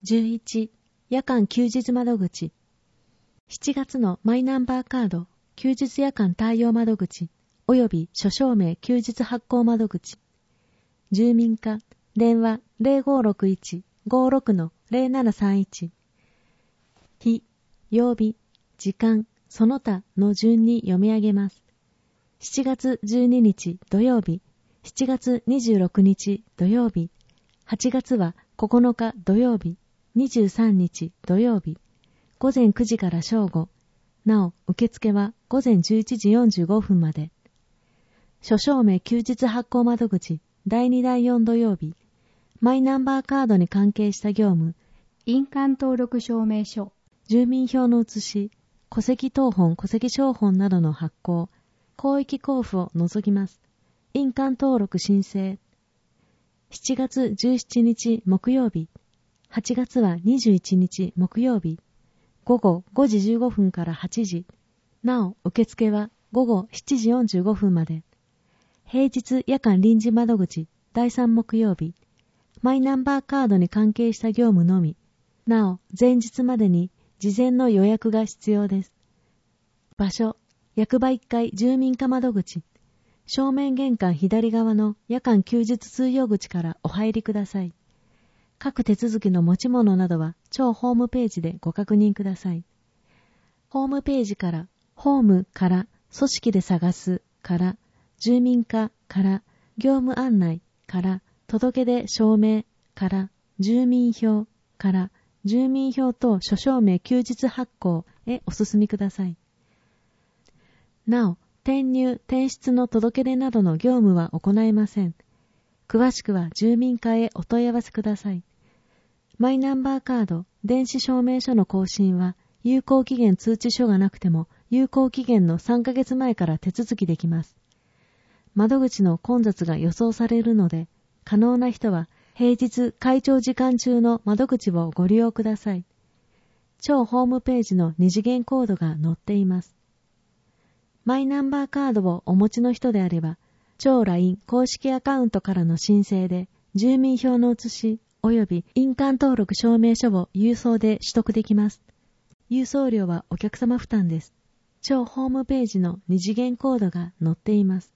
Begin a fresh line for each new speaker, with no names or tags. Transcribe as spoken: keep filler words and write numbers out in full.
じゅういち、夜間休日窓口。しちがつのマイナンバーカード休日夜間対応窓口及び諸証明休日発行窓口。住民課電話 ゼロごろくいち ごろく ゼロななさんいち。日、曜日、時間、その他の順に読み上げます。しちがつじゅうににち土曜日、しちがつにじゅうろくにち土曜日、はちがつはここのか土曜日、にじゅうさんにち土曜日、午前くじから正午。なお、受付は午前じゅういちじよんじゅうごふんまで。諸証明休日発行窓口だいにだいよん土曜日、マイナンバーカードに関係した業務、
印鑑登録証明書、
住民票の写し、戸籍謄本、戸籍抄本などの発行、広域交付を除きます。印鑑登録申請。しちがつじゅうしちにち木曜日、はちがつはにじゅういちにち木曜日、午後ごじじゅうごふんからはちじ。なお、受付は午後しちじよんじゅうごふんまで。平日夜間臨時窓口だいさん木曜日、マイナンバーカードに関係した業務のみ。なお、前日までに事前の予約が必要です。場所、役場いっかい住民課窓口。正面玄関左側の夜間休日通用口からお入りください。各手続きの持ち物などは庁ホームページでご確認ください。ホームページから、ホームから組織で探すから、住民課から業務案内から届け出証明から住民票から住民票等諸証明休日発行へお進みください。なお、転入・転出の届け出などの業務は行えません。詳しくは住民課へお問い合わせください。マイナンバーカード、電子証明書の更新は有効期限通知書がなくても有効期限のさんかげつまえから手続きできます。窓口の混雑が予想されるので、可能な人は平日開庁時間中の窓口をご利用ください。庁ホームページの二次元コードが載っています。マイナンバーカードをお持ちの人であれば、庁 ライン 公式アカウントからの申請で、住民票の写し及び印鑑登録証明書を郵送で取得できます。郵送料はお客様負担です。庁ホームページの二次元コードが載っています。